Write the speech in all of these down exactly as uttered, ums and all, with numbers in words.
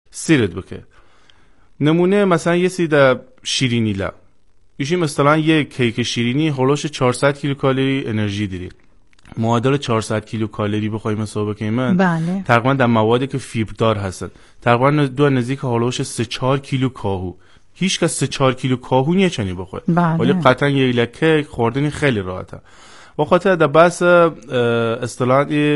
سیرت بکه. نمونه مثلا یه سیده شیرینی لا ایشیم اصطلاحاً یک کیک شیرینی هولوش چهارصد کیلوکالری انرژی داره. معادل چهارصد کیلوکالری بخوایم حساب بکنیم من بله. تقریبا در موادی که فیبردار هستن تقریبا دو نزدیک هولوش سه چهار کیلو کاهو. هیچ کس سه چهار کیلو کاهو نیه چنی بخوره. بله. ولی قطعا یه لکه خوردنی خیلی راحته. با خاطر در بحث اصطلاحاً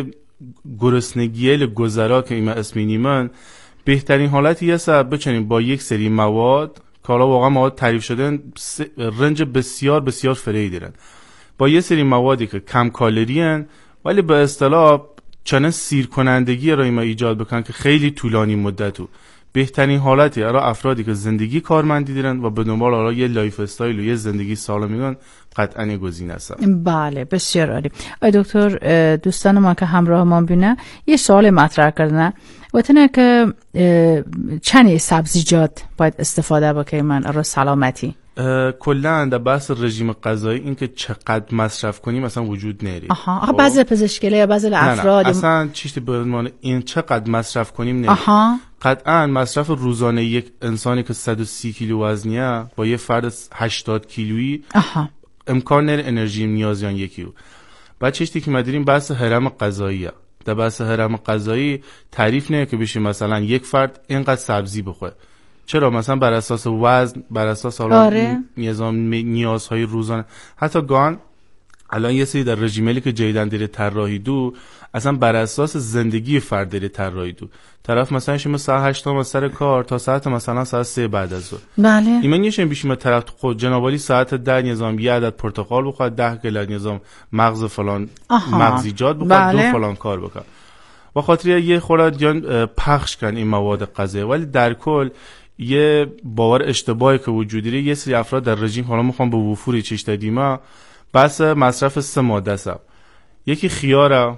گرسنگی گذرا که اینا اسمی من بهترین حالتی هست بچنیم با یک سری مواد که حالا واقعا مواد تعریف شدن رنج بسیار بسیار فرعی دارن، با یه سری موادی که کم کالری ان ولی به اصطلاح چنان سیر کنندگی را اینا ایجاد بکنن که خیلی طولانی مدتو بهترین حالتی برای افرادی که زندگی کارمندی دارن و به دنبال حالا یه لایف استایل و یه زندگی سالمیدن قطعاً گزینه است. بله بسیار عالی. آی دکتر، دوستان ما که همراه ما بینه یه سوال مطرح کردن و تنه که چند سبزیجات باید استفاده بکنیم من را سلامتی کلا در بحث رژیم غذایی این که چقدر مصرف کنیم مثلا وجود نری. آها آها بعضی پزشکی‌ها یا بعضی افراد اصلا چیزی به عنوان این چقدر مصرف کنیم نری. آها قطعا مصرف روزانه یک انسانی که صد و سی کیلو وزنیه با یه فرد هشتاد کیلویی آها امکان نره انرژی نیازیان یکیو. بعد چیزی که ما داریم بحث هرم غذاییه. در بحث هرم غذایی تعریف نه که بشه مثلا یک فرد اینقدر سبزی بخوره. چرا؟ مثلا بر اساس وزن، بر اساس حالا آره. نظام نیازهای روزانه، حتی گان الان یه سری در رژیملی که جیدن دیره طراحی دو اصلا بر اساس زندگی فرد دیره طراحی دو. طرف مثلا شما ساعت هشت تا سر کار تا ساعت مثلا ساعت سه بعد از ظهر. بله. اینا میشه بیشتر طرف خود جنابالی ساعت ده نظام یه عدد پرتقال بخواد، ده گلر نظام مغز فلان مغزیجات بخواد، بله. دو فلان کار بکنه. با خاطر یه خورده جان پخش کن این مواد غذایی، ولی در کل یه باور اشتباهی که وجود داره یه سری افراد در رژیم حالا میخوام به وفوری چیش دادیما بس مصرف سه ماده است. یکی خیاره،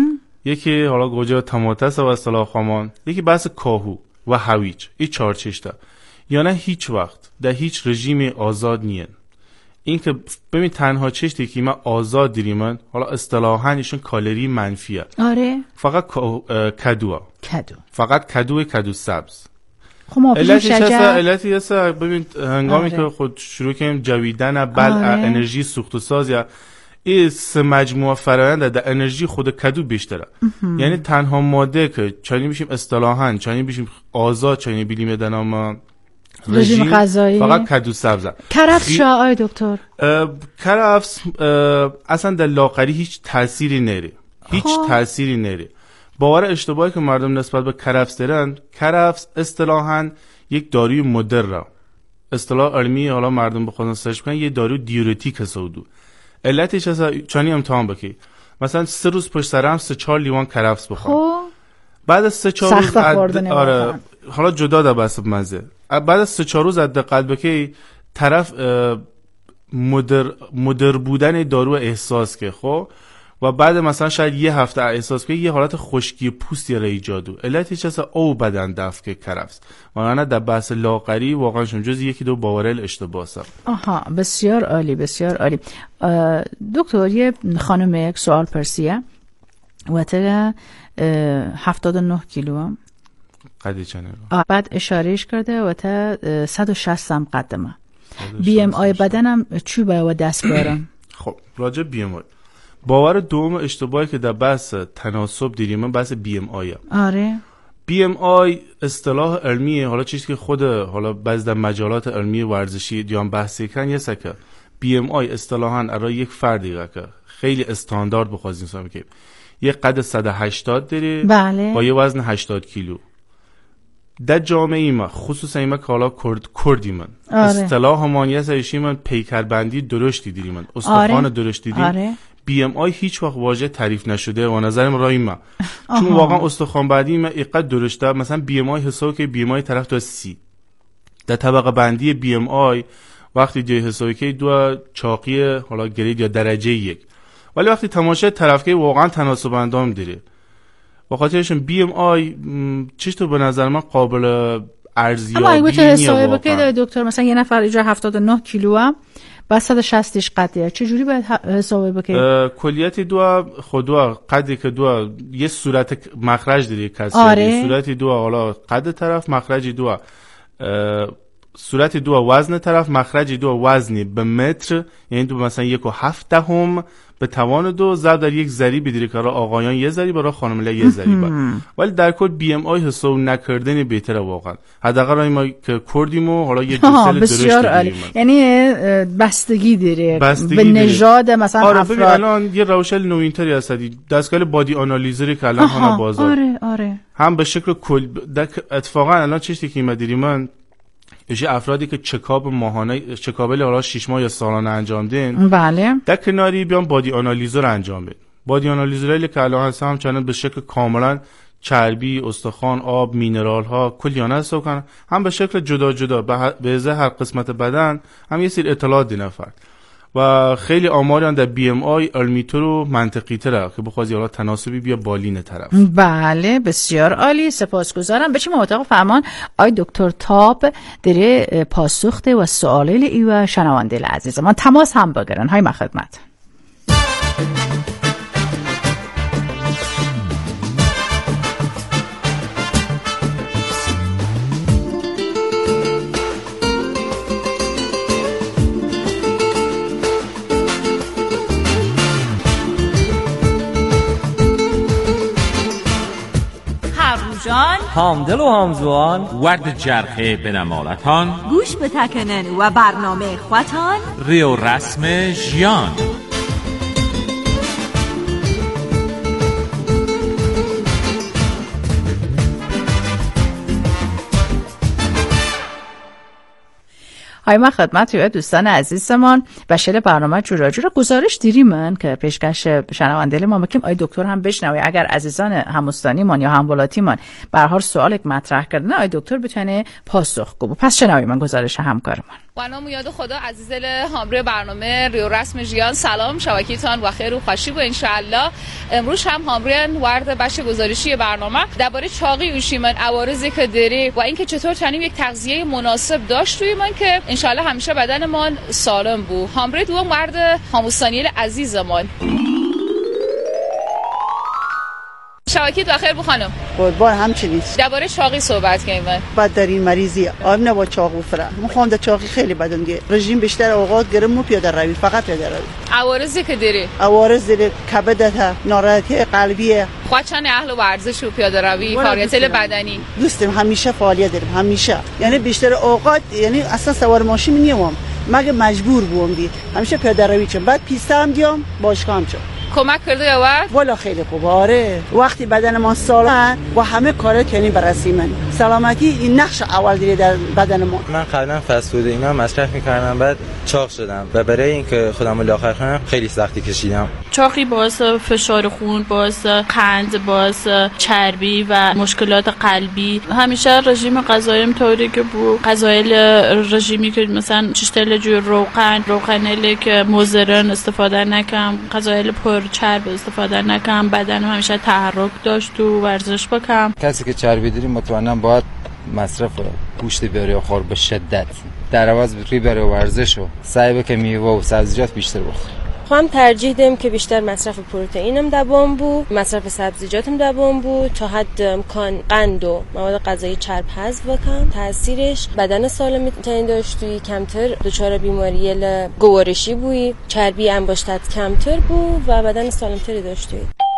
یکی حالا گوجه و طماطم است و اصطلاح خامان، یکی بس کاهو و هویج. این چهار چیشته. یا نه هیچ وقت در هیچ رژیم آزاد نیست. این که ببین تنها چشتی که ما آزاد داریم حالا اصطلاحاً ایشون کالری منفیه. آره. فقط کدو. کدو. فقط کدو کدو سبز. خب ما پیش شجر علتی هست ببین هنگامی آره. که خود شروع کنیم جویدن بل آره. انرژی سوخت و ساز یا این سه مجموعه فرآیند در انرژی خود کدو بیشتره. یعنی تنها ماده که چانی بشیم اصطلاحاً چانی بشیم آزاد چانی بلیم در نام رژیم غذایی فقط کدو سبز. کرفس خی... شا آی دکتر کرفس اصلا در لاغری هیچ تأثیری نره، هیچ تأثیری نره. باور اشتباهی که مردم نسبت به کرفس دارن، کرفس اصطلاحاً یک داروی مدر را اصطلاح علمی حالا مردم بخوادن سرچ کنن یه دارو دیورتیک هستودو. علتش از چانی امتحان بکی مثلا سه روز پشت سر هم سه چهار لیوان کرفس بخور، بعد از سه چهار روز عد... آره حالا جدا در بحث مزه بعد از سه چهار روز از دقت بکی طرف مدر مدر بودن دارو احساس که خب و بعد مثلا شاید یه هفته احساس کنی یه حالت خشکی پوستی را ایجادو. علتی چه او بدن دفع که کرفس واقعا در بحث لاغری واقعا شون جز یکی دو باورل اشتباه است. آها بسیار عالی بسیار عالی. دکتر یه خانم یک سوال پرسیه و تا هفتاد و نه کیلو هم قدی چنه بعد اشارهش کرده و تا صد و شصت هم قدمه بی ام آی بدنم چی باید دست بیارم؟ خب راجع بی ام آی باور دوم اشتباهی که در بحث تناسب دیدیم من بحث بی ام آی. آره. بی ام آی اصطلاح علمیه، حالا چیزی که خود حالا بعضی در مجالات علمی ورزشی دیان بحثی کردن یه سکه بی ام آی اصطلاحاً برای یک فردی که خیلی استاندارد بخوازیم سامی که یک قد صد و هشتاد داره بله. با یه وزن هشتاد کیلو در جامعه ما خصوصا ایما که حالا کرد کردی من آره. اصطلاح همانیت ایشی من پیکربندی درشتی دیدیم من استخوان آره. درشتی دیدیم آره. بی ام آی هیچ وقت واژه تعریف نشده و نظرم رای ما چون واقعا استخوان بعدی ما اینقدر درشته مثلا بی ام آی حساب که بی ام آی طرف تو سی در طبقه بندی بی ام آی وقتی جای حسابی که دو چاقی حالا گرید یا درجه یک ولی وقتی تماشای طرف که واقعا تناسب اندام داره با خاطرشون بی ام آی چیش تو به نظر من قابل ارزیابی نیست. اما اگه حسابی بکنید دکتر مثلا یه نفر اینجا هفتاد و نه کیلو هم و صد و شصتش قدیه چه جوری باید حساب بکنیم؟ کلیت دو خودوا قدی که دو یه صورت مخرج داره کسی آره. صورت دو حالا قد طرف مخرج دو صورت دو وزن طرف مخرج دو وزنی به متر، یعنی دو مثلا یک و هفت دهم به توان دو ضرب در یک ضریب دیگه که برای آقایان یه ضریب برای خانم‌ها یه ضریب، ولی در کل بی ام آی حساب نکردن بهتره واقعا. حداقل ما که کردیم و حالا یه جسل درشت داریم، یعنی بستگی داره بستگی به نژاد مثلا آره افراد. الان یه روش نوینتری هستی دستگاه بادی آنالیزری که الان هنر بازار آره آره هم به شکل کل اتفاقا الان چیزی که مدیری من یه افرادی که چکاپ ماهانه چکابل حالا شش ماه یا سالانه انجام دین، بله، در کناری بیان بادی آنالیزر انجام بدن. بادی آنالیزری که الان هست هم چنان به شکل کاملا چربی، استخوان، آب، مینرال ها کلیانه حساب کنن، هم به شکل جدا جدا به ازای هر قسمت بدن هم یه سری اطلاعات دینه فرد و خیلی آماریان در بی ام آی علمی‌تر و منطقی تره که بخواد حالا تناسبی بیا بالین طرف. بله بسیار عالی، سپاسگزارم. به چه موافق فرمان آی دکتر تاب داره پاسخ ده و سوالای ای و شنونده عزیز ما تماس هم بگیرن. های خدمت. همدل و همزوان ورد جرخه بنمالتان گوش بتکنن و برنامه خواتان ریو رسم ژیان. های ما خدمت روی دوستان عزیزمان بشر برنامه جورا جورا گزارش دیری من که پیشکش شنونده ما بکنیم آی دکتر هم بشنوی. اگر عزیزان هموستانی من یا همولاتی من به هر حال سوال مطرح کردن آی دکتر بتونه پاسخ گو. پس شنوی من گزارش همکارمان. و نام یاد خدا عزیزل همراه برنامه ریو رسم ژیان سلام شبکه‌تان و خیر و خوشی و ان شاء الله. امروز هم همراهن ورد بخش گزارشی برنامه درباره چاقی اوشیمن عوارضی که داره و اینکه چطور تنیم یک تغذیه مناسب داشت توی من که ان شاء الله همیشه بدنمان سالم بود. همراه دوم ورد هموستانیل عزیزمان. شبکه بخیر بو خانم. قربان همچنین. درباره چاقی صحبت کنیم. بعد در این مریضی آب نبا چاق بفره. میخوام در چاقی خیلی بدن دیگه. رژیم بیشتر اوقات گرم و پیاده روی، فقط پیاده روی. عوارضی که داره. عوارض داره، کبدت، ناراحتی قلبیه. خواچن اهل ورزش و پیاده روی، فعالیت بدنی. دوستم همیشه فعالیت دارم، همیشه. یعنی بیشتر اوقات یعنی اصلا سوار ماشین نمیام. مگه مجبور بودم دی. همیشه پیاده روی چم. بعد پیسته هم دیام، باشگاه هم چم. کمک کرده یا وقت؟ والا خیلی خوبه. آره وقتی بدن ما سالم و همه کارا کنی برای من سلامتی این نقش اول داره در بدن ما. من قبلا فست فود اینا مصرف می‌کردم بعد چاق شدم و برای اینکه خودم رو لاغر کنم خیلی سختی کشیدم. چاقی باعث فشار خون، باعث قند، باعث چربی و مشکلات قلبی. همیشه رژیم غذاییم طوری که بود غذای رژیمی که مثلا چشتل جو روغن روغنی که مضرن استفاده نکنم، غذای پر چرب استفاده نکنم، بدنم همیشه تحرک داشت و ورزش بکنم. کسی که چربی داره مطمئنا باید مصرف گوشت بره خور به شدت، در عوض روی بره ورزش و سعی بکنه میوه و سبزیجات بیشتر بخوره. خواهم ترجیح دیم که بیشتر مصرف پروتئینم دوام بود، مصرف سبزیجاتم دوام بود، تا حد امکان قند و مواد غذایی چرب حذف بکنم. تاثیرش بدن سالم تن داشتی، کمتر دچار بیماری گوارشی بودی، چربی انباشتت کمتر بود و بدن سالمتری داشتی.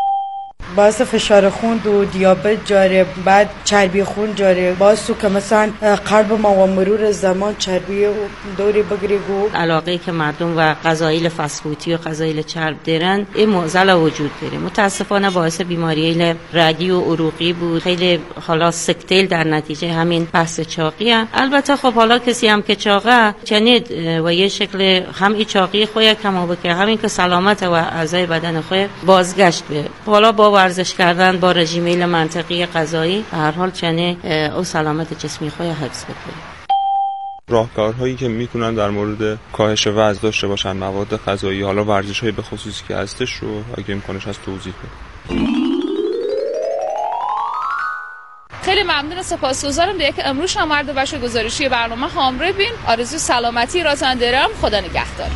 باعث فشار خون و دیابت جاره، بعد چربی خون جاره، باعث که مثلا قلب ما و مرور زمان چربی دوری بگیره. و علاقه که مردم و غذای فست فودی و غذای چرب دارن این معضل وجود داره. متاسفانه باعث بیماری رگی و عروقی بود. خیلی حالا سکتل در نتیجه همین بحث چاقیه. البته خب حالا کسی هم که چاقه چنید و یه شکل هم این چاقی خویا کما بکنه، همین که سلامت و اعضای بدن خو بازگشت به حالا با ورزش کردن با رژیم منطقی غذایی به هر حال چنه او سلامت جسمی خو حفظ بکنه. راهکارهایی که میتونن در مورد کاهش وزن داشته باشن مواد غذایی، حالا ورزش‌های به خصوصی که هستش رو اگه امکانش هست توضیح بده. خیلی ممنون و سپاسگزارم دیگه که امروز هم مرد بخش گزارشی برنامه همراه بین. آرزوی سلامتی راتان دارم. خدا نگهدار.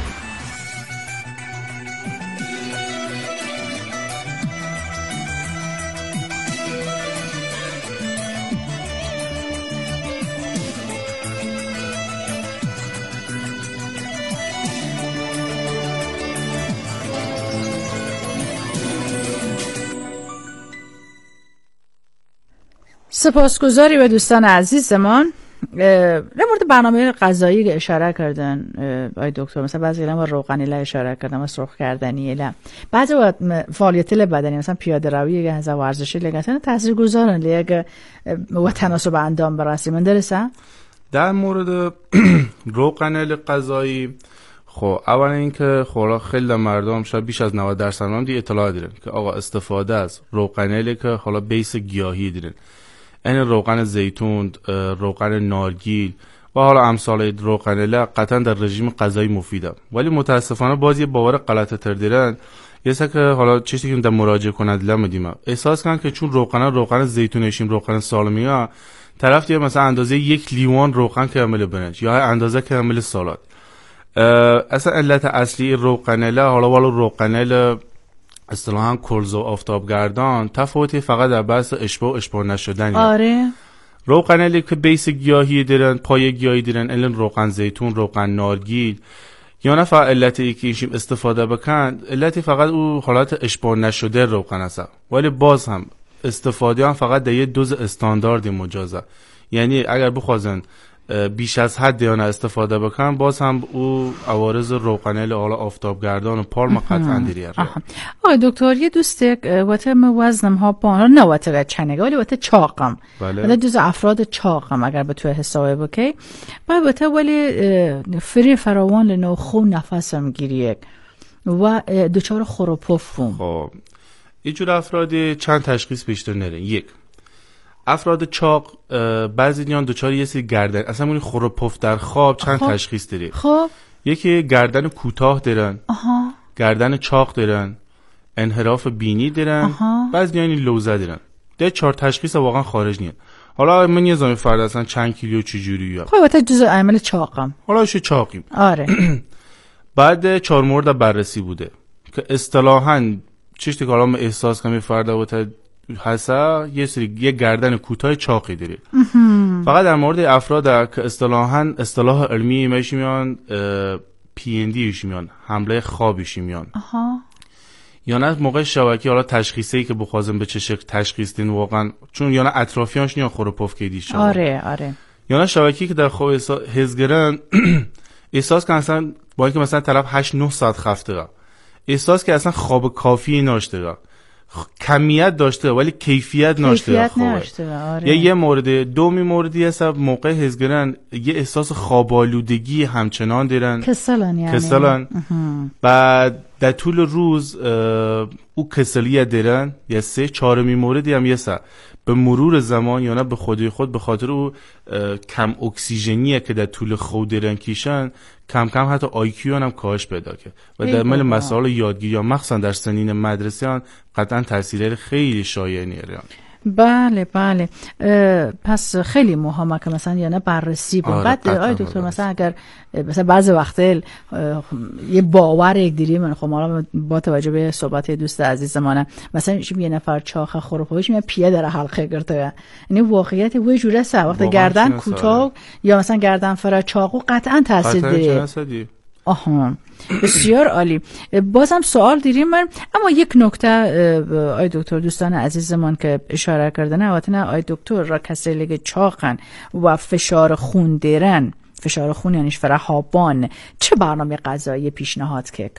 سپاسگزاری به دوستان عزیزمان. در مورد برنامه غذایی که اشاره کردن آقای دکتر، مثلا بعضی اینا با روغنی اشاره کردن و سرخ کردنی اله، بعضی وقت فعالیت بدنی مثلا پیاده روی که هزا ورزشی لگن تاثیرگذارن لیگ و تناسب اندام برسیم. من درسته؟ در مورد روغنی غذایی، خب اولا اینکه خب خیلی مردم شاید بیش از نود درصد هم دی اطلاع دارن که آقا استفاده از روغنی که حالا بیس گیاهی دارن، این روغن زیتون، روغن نارگیل و حالا امثال روغنله قطعا در رژیم غذایی مفیده، ولی متاسفانه باز یه باور غلط تر دیرن. یه که حالا چیزی که در مراجعه کنند لمدیم احساس کنن که چون روغن روغن زیتونشیم، روغن سالمی ها، طرف دیگه مثلا اندازه یک لیوان روغن کامل برنج یا اندازه کامل سالاد. اصلا علت اصلی روغنله حالا والا روغنله اصطلاحاً کلز و آفتابگردان تفاوتی فقط در بحث اشباع و اشباع نشدن. آره. روغنلی که بیس گیاهی دارن، پایه گیاهی دارن، الان روغن زیتون، روغن نارگیل، یا نه فقط علتی که ایشیم استفاده بکن، علتی فقط او حالت اشباع نشده روغن است، ولی باز هم استفاده هم فقط در یه دوز استاندارد مجازه. یعنی اگر بخوازن بیش از حد یا نه استفاده بکنن، باز هم او عوارض روغنل حالا آفتابگردان و پالم قطعا دیریه. آقای دکتر یه دوستک وقتی من وزنم ها بان نه وقتی چنگه ولی وقتی چاقم، ولی جز افراد چاقم اگر به تو حسابه بکی باید وقتی ولی فری فراوان لنو خون نفسم گیریه و دوچار خروپوف بوم. خب اینجور افرادی چند تشخیص بیشتر نرین. یک، افراد چاق بعضی دیان دوچار یه سری گردن اصلا اون خروپف در خواب چند خب. تشخیص داره. خب یکی گردن کوتاه دارن، آها. گردن چاق دارن، انحراف بینی دارن، بعضی دیان لوزه دارن. ده چهار تشخیص واقعا خارج نیست. حالا من یه زمین فرد اصلا چند کیلو چه جوریه. خب البته جزء عمل چاقم. حالا چه چاقیم. آره. بعد چهار مورد بررسی بوده که اصطلاحاً چیزی که حالا احساس کنم فرد وقت حسا یه سری یه گردن کوتاه چاقی داره. فقط در مورد افراد که اصطلاحاً اصطلاح علمی میشه میان پی ان دی میان حمله خوابی میان. آها. یا نه موقع شبکی حالا تشخیصی که بخوازم به چه شکل تشخیص دین واقعا، چون یا نه اطرافیانش نیا خروپف کیدی شده. آره آره. یا نه شبکی که در خواب حزگرن احساس کنن اصلا با اینکه مثلا طرف هشت نه ساعت خفته، احساس که اصلا خواب کافی ناشته، کمیت داشته ولی کیفیت ناشته خوبه. آره. یا یه مورد دومی موردی هست موقع حزگرن یه احساس خوابالودگی همچنان دارن، کسلن یعنی کسلن. بعد در طول روز او کسلیت دارن. یا سه چهارمی موردی هم یه سه به مرور زمان یا نه به خودی خود به خاطر او کم اکسیژنیه که در طول خود دارن کیشن، کم کم حتی آیکیو هم کاهش پیدا کرد و در مل مسائل یادگیری یا مخصوصا در سنین مدرسیان قطعا تاثیر خیلی شایعی نیاره. بله بله. پس خیلی مهمه که مثلا یعنی بررسی بود. بعد آی دکتر مثلا اگر مثلا بعضی وقتا یه باور یک دیری من خب حالا با توجه به صحبت دوست عزیزمانه مثلا یه نفر چاخه خروپوش میاد پیه در حلقه گرفته، یعنی واقعیت وی جوره سه وقت گردن کوتاه یا مثلا گردن فرا چاقو قطعا تاثیر داره. آها بسیار عالی. بازم سوال دیریم من، اما یک نکته آی دکتر دوستان عزیزمان که اشاره کردن وقتی آی دکتر را کسی که چاقن و فشار خون دارن، فشار خون یعنی فرهابان، چه برنامه غذایی پیشنهاد که؟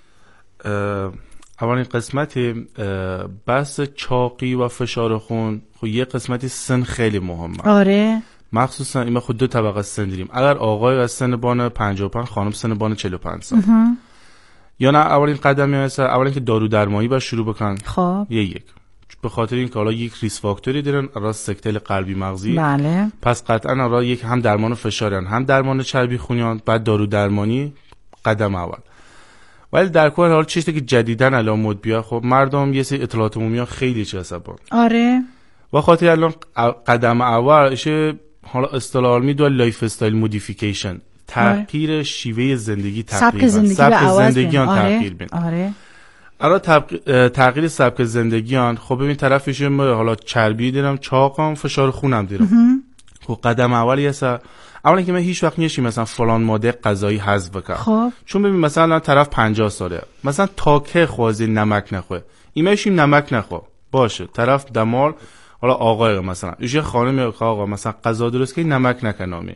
اولین قسمتی بحث چاقی و فشار خون خب یه قسمتی سن خیلی مهمه. آره مخصوصا این خود دو طبقه سن داریم. اگر آقای از سن بان پنجاه و پنج، خانم سن بان چهل و پنج سال، یا نه اولین قدمی هست اولین که دارو درمانی باید شروع بکن. خب یه یک به خاطر این که حالا یک ریس فاکتوری دارن، راز سکتل قلبی مغزی. بله. پس قطعا را یک هم درمان فشارن هم درمان چربی خونیان، بعد دارو درمانی قدم اول. ولی در کل حال چیزی که جدیدن الان مد بیا، خب مردم یه سری اطلاعات عمومی ها خیلی چه حسابن. آره. و خاطر الان قدم اول اشه حالا اصطلاح علمی دو لایف استایل مودیفیکیشن، تغییر شیوه زندگی، تقریبا سبک زندگیان تغییر بین. آره الان تغییر سبک زندگیان، خب ببین طرفش حالا چربی دیرم، چاقم، فشار خونم دیرم. خب قدم اولی هست اولا که من هیچ وقت نمیشم مثلا فلان ماده غذایی حذف بکنم. خب چون ببین مثلا طرف پنجاه ساله مثلا تاکه خوازی نمک نخوره، ایمشیم نمک نخور باشه، طرف دمال حالا آقای مثلا یه خانم که آقا مثلا غذا درست که نمک نکنامی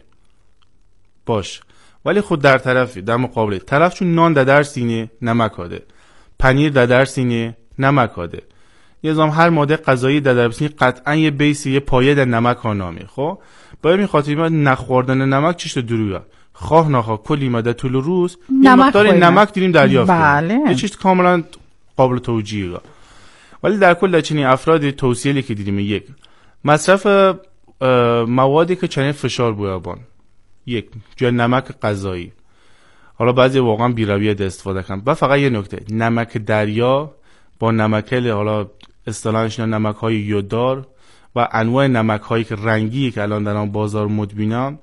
باشه، ولی خود در طرفی در مقابل طرف چون نان در سینه نمک آده، پنیر در سینه نمک آده، یه زمان هر ماده غذایی در سینه قطعا یه بیسی یه پایه در نمک ها نامی. خب باید این خاطر نخوردن نمک چیش درویه خواه نخواه کلی ماده طول روز یه مقدار نمک دیریم دریافت بله. یه چیز کاملا قابل توجیهه. ولی در کل چنین افرادی توصیه‌ای که دیدیم یک مصرف موادی که چنین فشار بیابان، یک جای نمک غذایی، حالا بعضی واقعا بی‌رویه استفاده کنن و فقط یه نکته نمک دریا با نمکل حالا اصطلاحش نمک‌های یوددار و انواع نمک‌هایی که رنگی که الان در آن بازار مدبینم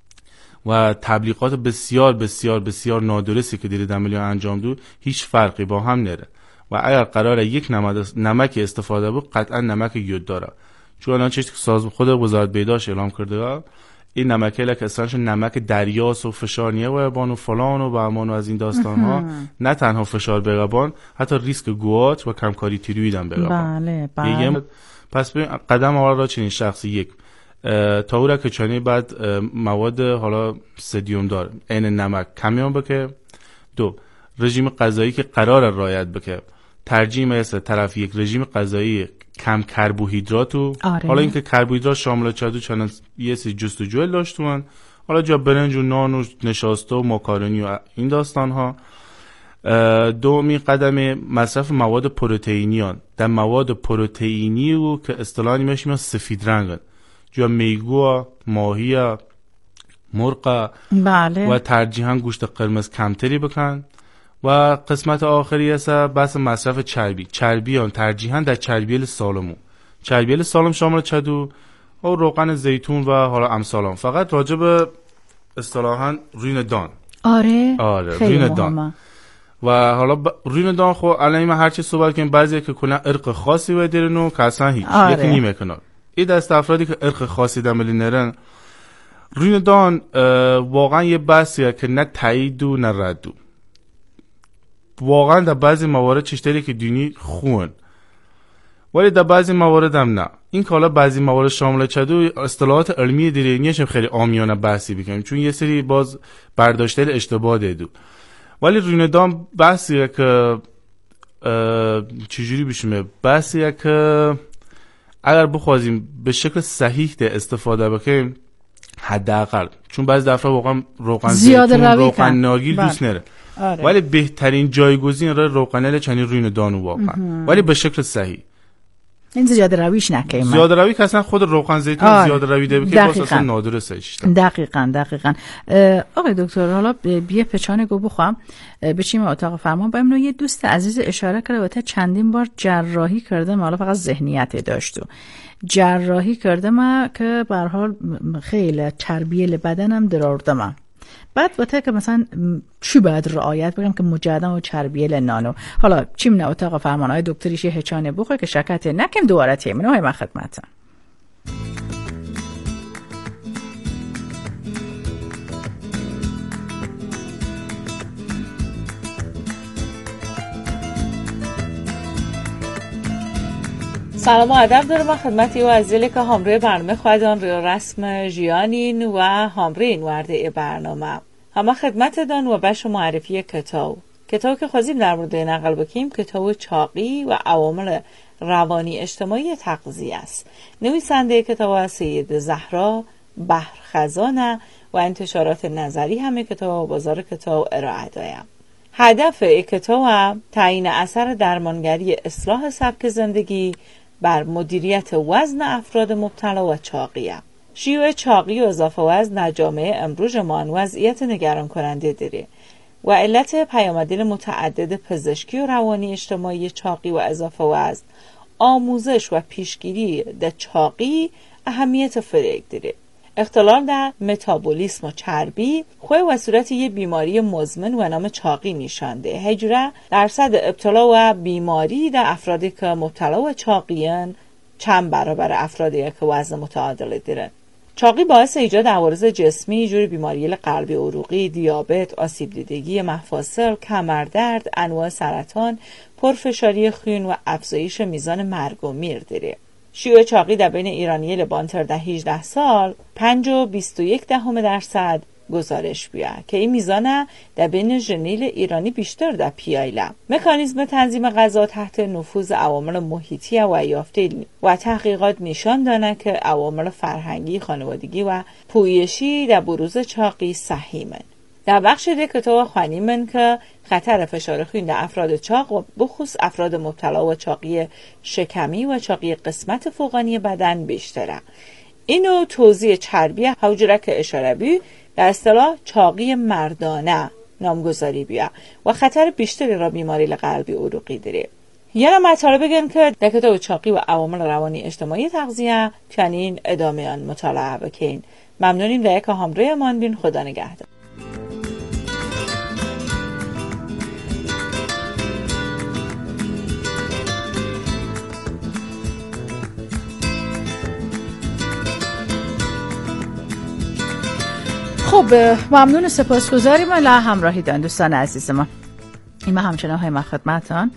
و تبلیغات بسیار بسیار بسیار نادرستی که دیره در میلیون انجام دو هیچ فرقی با هم نره و اگر قراره یک نمک استفاده بود قطعا نمک یودداره. چون الان چیزی که ساز خود وزارت بهداشت اعلام کرده این نمکه که اصلاًش نمک دریاست و فشار نیه و بانو فلان و بهمان و از این داستان ها نه تنها فشار بگبان حتی ریسک گوات و کمکاری تیروید هم بگبان. بله بله. پس ببین قدم اول را چنین شخصی یک تاورا که چانی بعد مواد حالا سدیم دار این نمک کمیان بکه. دو رژیم غذایی که قرار رعایت بکه ترجیح مثل طرف یک رژیم غذایی کم کربوهیدراتو آره. حالا اینکه کربوهیدرات شامل چادو چنان یه سی جستجو داشتون حالا جا برنج و نان و نشاسته و ماکارونی و این داستان ها. دومی قدم مصرف مواد پروتئینیان در مواد پروتئینی و که اصطلاحاً میشه سفید رنگن جا میگو، ماهی، مرغ بله. و ترجیحاً گوشت قرمز کمتری بکن. و قسمت آخری است بحث مصرف چربی. چربیان ترجیحاً در چربیل سالمو، چربیل سالم شامل چدو و روغن زیتون و حالا امثالان. فقط راجع به اصطلاحاً ریندان. آره آره ریندان. و حالا ب... ریندان خب الان من هر چی صحبت کنم بعضیا که کلا ارق خاصی و دیرنو که اصلا هیچ آره. یکی نیمه کنار. این دست افرادی که ارق خاصی دملی نرن ریندان واقعا یه بحثیه که نه تایید و نه رد. واقعا در بعضی موارد چشتری که دینی خون ولی در بعضی موارد هم نه. این که حالا بعضی موارد شامل چدو اصطلاحات علمی دیره نیشم خیلی عامیانه بحثی بکنیم چون یه سری باز برداشته اشتباه دیدو. ولی ریندان بحثیه که چجوری بشمه بحثیه که اگر بخوازیم به شکل صحیح ده استفاده بکنیم حداقل چون بعضی دفعه واقعا روغن زیتون روغن ناگیل دوست نره آره. ولی بهترین جایگزین را روغنل چنین ریندانو واقعا ولی به شکل صحیح. این زیاده رویش نکنیم. زیاده روی که اصلا خود روغن زیتون آره. زیاده روی ده بکنیم باز اصلا نادرسته ایشتا. دقیقاً دقیقاً. آقای دکتر حالا بیه پچانه گو بخوام بچیم اتاق فرمان با امنو یه دوست عزیز اشاره کرده و تا چندین بار جراحی کرده ما حالا فقط ذهنیت داشتو جراحی کرده ما که به هر حال خیلی چربیل بدنم دراردم بعد وقتی که مثلا چی باید رعایت بکنم که مجددا و چربیل نانو حالا چی من اتاق فرمانهای دکتریش هچانه بخوره که شکایت نکم دوباره تیمنو های من خدمتم. سلام و ادب دارم خدمتی و عزیزی که همراه برنامه خواهدان رو رسم جیانین و همرین ورده برنامه همه خدمت دان و بش معرفی کتاب کتاب که خوازیم در مورد نقل بکیم کتاب چاقی و عوامل روانی اجتماعی تغذیه است. نویسنده کتاب از سید زهرا بحرخزانه و انتشارات نظری همه کتاب بازار کتاب ارائه دایم. هدف کتاب تعیین اثر درمانگری اصلاح سبک زندگی بر مدیریت وزن افراد مبتلا و چاقیه. شیوع چاقی و اضافه وزن در جامعه امروز مان وضعیت نگران کننده داره و علت پیامدهای متعدد پزشکی و روانی اجتماعی چاقی و اضافه وزن آموزش و پیشگیری در چاقی اهمیت فرق داره. اختلال در متابولیسم و چربی خواه و صورت یه بیماری مزمن و نام چاقی نشانده. هجره درصد ابتلا و بیماری در افرادی که مبتلا و چاقیان چند برابر افرادی که وزن متعادل دارن. چاقی باعث ایجاد عوارض جسمی جور بیماری قلبی عروقی، دیابت، آسیب دیدگی مفاصل، کمردرد، انواع سرطان، پرفشاری خون و افزایش میزان مرگ و میر داره. شیوع چاقی در بین ایرانی لبانتر در هجده سال پنج و بیست و یک دهم درصد گزارش بیاد که این میزانه در بین ژنیل ایرانی بیشتر در پیایله. مکانیزم تنظیم غذا تحت نفوذ عوامل محیطی و یافته و تحقیقات نشان داده که عوامل فرهنگی، خانوادگی و پویشی در بروز چاقی سهیمن. در بخش دیگه کتاب خوانیمن که خطر فشار خون در افراد چاق و بخصوص افراد مبتلا و چاقی شکمی و چاقی قسمت فوقانی بدن بیشتره. اینو توزیع چربی حجره که اشاره بی در اصطلاح چاقی مردانه نامگذاری بیا و خطر بیشتری را بیماری قلبی عروقی داره. یه مطالب بگن که در کتاب چاقی و عوامل روانی اجتماعی تغذیه چنین ادامه آن مطالعه بکن. ممنونیم در یک همراه مان بین. خدا نگهدار. خب ممنون، سپاسگزاریم له همراهی دان دوستان عزیز ما. این ما همچنان های ما خدمتان.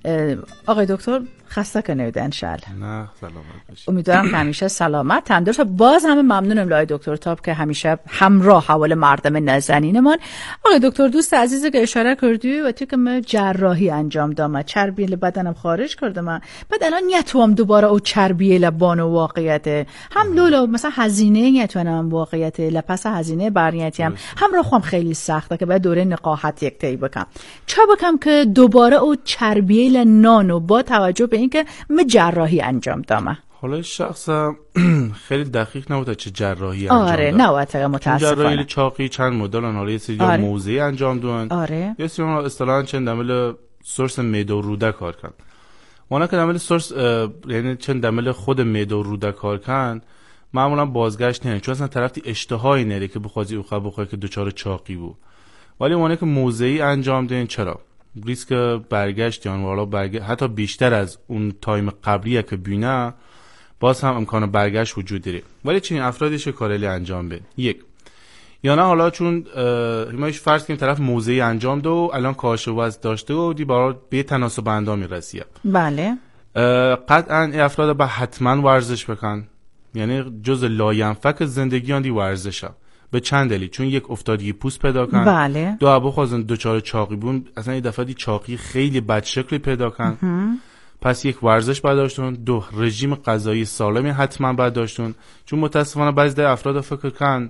آقای دکتر خسته کنید انشالله. نه سلامت باشید. امیدوارم که همیشه سلامت تندرست. باز همه ممنونم لای دکتر تاب که همیشه همراه حوال مردم نازنینمان. آقای دکتر دوست عزیزی که اشاره کردی و تو که من جراحی انجام دادم، چربی بدنم خارج کردم، بعد الان نتوام دوباره او چربی لبان و واقعیت هم لولا مثلا هزینه نتونم واقعیت لپس هزینه برنیتی هم هم رو خام خیلی سخته که بعد دوره نقاهت یک طی بکنم. چه بکنم که دوباره او چربی نانو با توجه به اینکه من جراحی انجام دادم؟ حالا شخصا خیلی دقیق نبوده چه جراحی انجام آره داد. نواتر متاسفانه. جراحی چاقی چند مدلن، حالا یه سری آره. موضعی انجام دادن. آره. یه سری اصطلاحاً چند دمل سورس معده و روده کار کردن. اونا که دمل سورس یعنی چند دمل خود معده و روده کار کردن معمولا بازگشت نمیشه، چون اصلا طرفی اشتهایی نره که بخوادی اوخه بخواد که دچار چاقی بود. ولی اونا که موضعی انجام دادن چرا؟ ریسک برگشت یا والا برگ... حتی بیشتر از اون تایم قبلیه که بینه باز هم امکان برگشت وجود داره. ولی چنین افرادیش کارلی انجام بده. یک یا نه حالا چون ماش فرض کنیم طرف موضعی انجام ده و الان کاهش وزن داشته و دی برای به تناسب اندام میرسه. بله. قطعا این افراد با حتما ورزش بکن، یعنی جز لاینفک زندگیان دی ورزشه. به چند دلیل، چون یک افتادگی پوست پیدا کن، بله. دو ابو خواستن دوچار چاقی بون، اصلا یه دفعه دی چاقی خیلی بد شکلی پیدا کن. پس یک ورزش باید داشتون، دو رژیم غذایی سالمی حتما باید داشتون، چون متاسفانه بعضی افراد فکر کن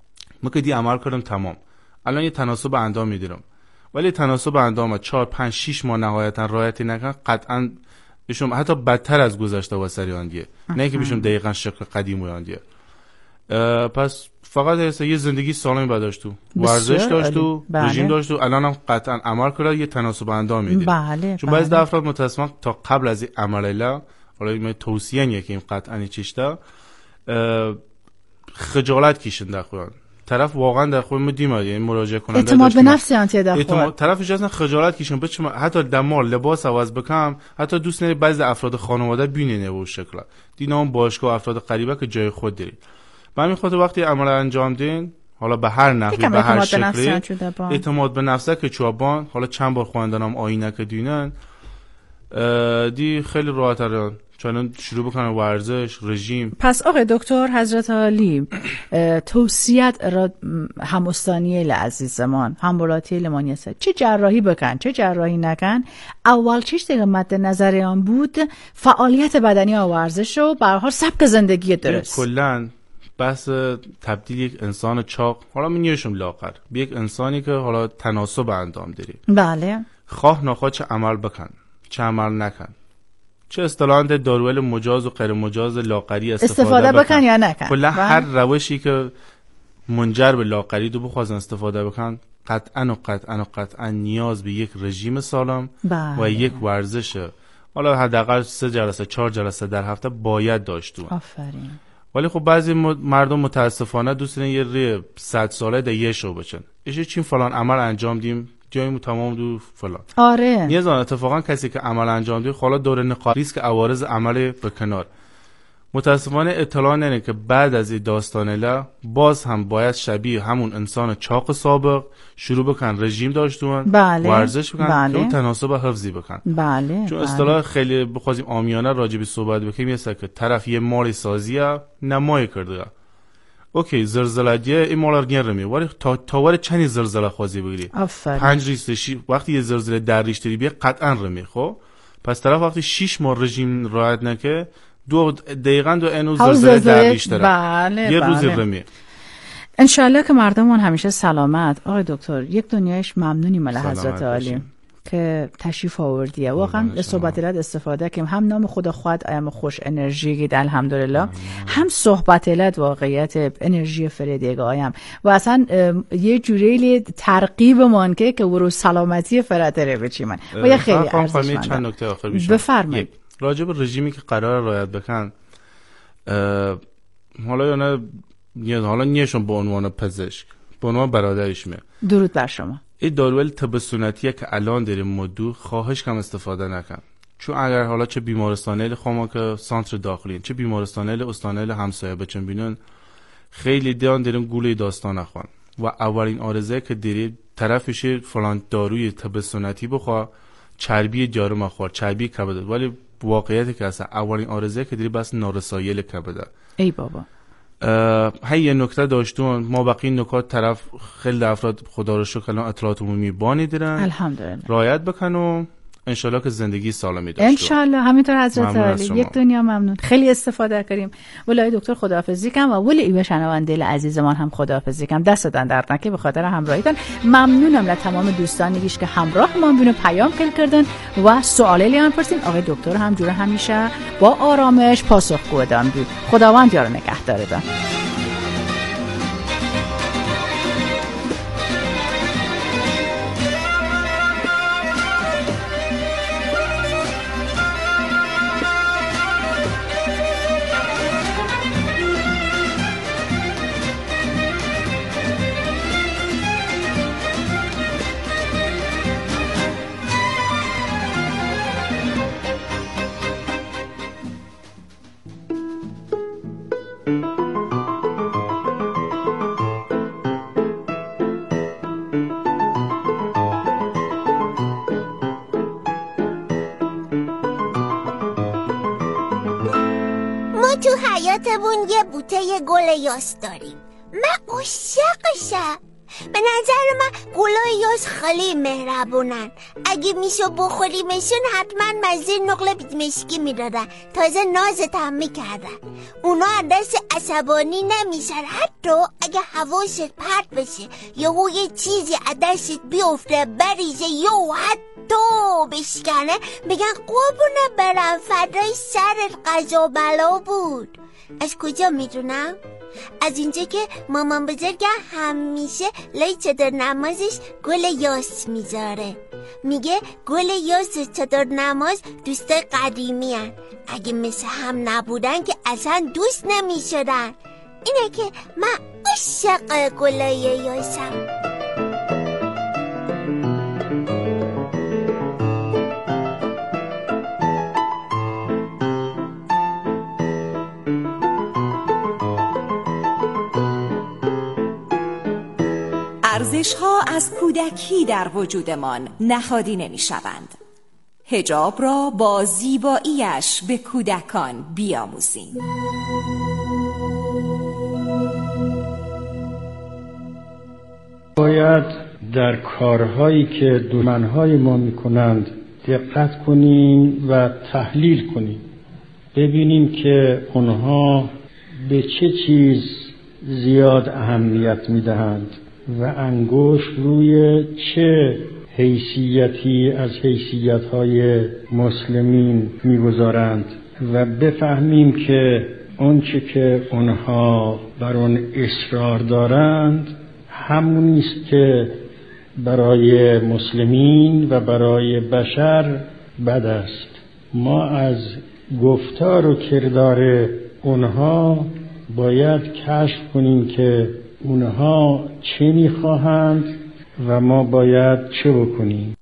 ما که دی عمل کردم تمام الان یه تناسب اندام میدیرم، ولی تناسب اندام چهار پنج شش ماه نهایتا رعایت نکن قطعا بشم حتی بدتر از گذشته و سریان دیه، نه که بشم دقیقاً شکل قدیم و دیه. پس فقط یه زندگی سالمی باید داشتو، ورزش داشتو، بله. رژیم داشتو، الان هم قطعا عمل کرد یه تناسب اندام میدید. بله. چون بله. بعضی افراد متاسفانه تا قبل از این عملیه، حالا من توصیه نیه که این قطعا چیشتا خجالت کشن در خودن. طرف واقعا در خود مدیم این مراجعه کننده اعتماد به نفس انتی در خود. طرفش اصلا خجالت کشن بچم حتی دمار لباس عوض بکنم، حتی دوست نری بعضی افراد خانواده بینینه و شکل. دینا هم باشگاه افراد غریبه که جای خود دارید. به همین خاطر وقتی عمل انجام دین، حالا به هر نحوی به هر شکلی اعتماد به نفسه که چوبان، حالا چند بار خواندنم آینه که دینن دی خیلی راحت ترن چون شروع بکنن ورزش، رژیم. پس آقای دکتر حضرت عالی توصیت را همستانی لعزیزمان همبولاتی لمانیسه چه جراحی بکن چه جراحی نکن، اول چیش دیگه مد نظر آن بود فعالیت بدنی و ورزش و به هر حال سبک زندگی درست. کلاً بحث تبدیل یک انسان چاق، حالا من نیشم لاغر، به یک انسانی که حالا تناسب اندام داری. بله. خواه نخواه چه عمل بکن چه عمل نکن، چه اصطلاحاً دارویل مجاز و غیر مجاز لاغری استفاده, استفاده بکن, بکن یا نکن. کلا هر روشی که منجر به لاغری دو بخواستن استفاده بکن، قطعاً و قطعاً و قطعاً نیاز به یک رژیم سالم بله. و یک ورزش حالا حداقل سه جلسه چهار جلسه در هفته باید داشتون. آفرین. ولی خب بعضی مردم متاسفانه دوست دارن یه ری صد ساله ده یه شو بچن. ایش چین فلان عمل انجام دیم جایمو تمام دو فلان. آره. یه زمان اتفاقا کسی که عمل انجام دید حالا دور نقاط ریسک عوارض عمل به کنار. متاسفانه اطلاع نره که بعد از این داستانه باز هم باید شبیه همون انسان چاق سابق شروع بکن رژیم داشتون، بله. ورزش بکن، بله. که تناسب حفظی بکن. بله. چون اصطلاح خیلی بخوایم عامیانه راجع به صحبت بکنیم یه که طرف یه مالی سازیه نمای کرده. اوکی زلزله‌ای این مالار گرمی ولی تا تاور چنی زلزله خوازی بگیری. آفرین. پنج ریشتشی وقتی یه زلزله در ریشتری بیه قطعا رمی. خب پس طرف وقتی شش ماه رژیم رعایت نکه دو دقیقاً دو انو زلزله در ریش داره. بله. یه بله. روزی رمی. انشالله که مردمون همیشه سلامت. آقای دکتر یک دنیایش ممنونیم از حضرت عالی که تشریف آوردیه. واقعا صحبت الات استفاده کردیم، هم نام خدا خود ایم خوش انرژی گید الحمدلله، هم صحبت الات واقعیت انرژی فریدگاه ایم و اصلا یه جوری ترغیب مان که که ورو سلامتی فراتره بچیمن و یه خیلی ارزشمنده. چند نکته آخر بیشتر بفرمایید. راجع به رژیمی که قرار رعایت بکن حالا یا نه یه حالا نیشون به عنوان پزشک به عنوان برادرش میه. درود بر شما. این داروی طب سنتیه که الان داریم مدو خواهش کم استفاده نکن، چون اگر حالا چه بیمارستانه خما که سانتر داخلی چه بیمارستانه استانه همسایه بچن بینن خیلی دیان داریم گوله داستان نخوان و اولین آرزه که داری طرفش فلان داروی طب سنتی بخوا چربی جارو مخور چربی کبد، ولی واقعیتی که اصلا اولین آرزه که داری بس نارسایی کبده. ای بابا هی یه نکته داشتون ما بقیه نکات طرف خیلی افراد خدا رو شکر الان اطلاعات عمومی بانی دارن الحمدلله رعایت بکن و انشالله که زندگی سالمی داشته انشالله. همینطور حضرت عالی. یک دنیا ممنون، خیلی استفاده کردیم. ولای دکتر خداحافظی کنم و ولی ای شنونده عزیزمان هم خداحافظی کنم. دست دادن درد نکنه به خاطر همراهیتون. ممنونم له تمام دوستانیش که همراه ما بودن پیام کل کردن و سوالی هم پرسین. آقای دکتر هم جوره همیشه با آرامش پاسخگو دادن بود. خداوند یار نگهدار داد. تو حیاتمون یه بوته گل یاس داریم. من عاشقشم. به نظر من گلای یاس خیلی مهربونن. اگه میشو بخوریمشون حتما مزه نقل بیدمشکی میدادن، تازه نازت هم میکردن. اونا دست عصبانی نمیشن، حتی اگه حواست پرت بشه یهو یه چیزی دستت بیفته بریزه یهو حتی بشکنه بگن قربونه برم فدای سرت قضا بلا بود. از کجا میدونم؟ از اینجا که مامان بزرگم همیشه لای چادر نمازش گل یاس میذاره. میگه گل یاس و چادر نماز دوستای قدیمی هن. اگه مثل هم نبودن که اصلا دوست نمیشدن. اینه که من عاشق گلای یاسم. ارزش‌ها از کودکی در وجودمان نهادی نمی‌شوند. حجاب را با زیباییش به کودکان بیاموزیم. باید در کارهایی که دشمن‌های ما می‌کنند دقت کنیم و تحلیل کنیم، ببینیم که اونها به چه چیز زیاد اهمیت می‌دهند و انگشت روی چه حیثیتی از حیثیت‌های مسلمین می‌گذارند و بفهمیم که آنچه که اونها بر آن اصرار دارند همونی است که برای مسلمین و برای بشر بد است. ما از گفتار و کردار اونها باید کشف کنیم که اونها چه میخواهند و ما باید چه بکنیم.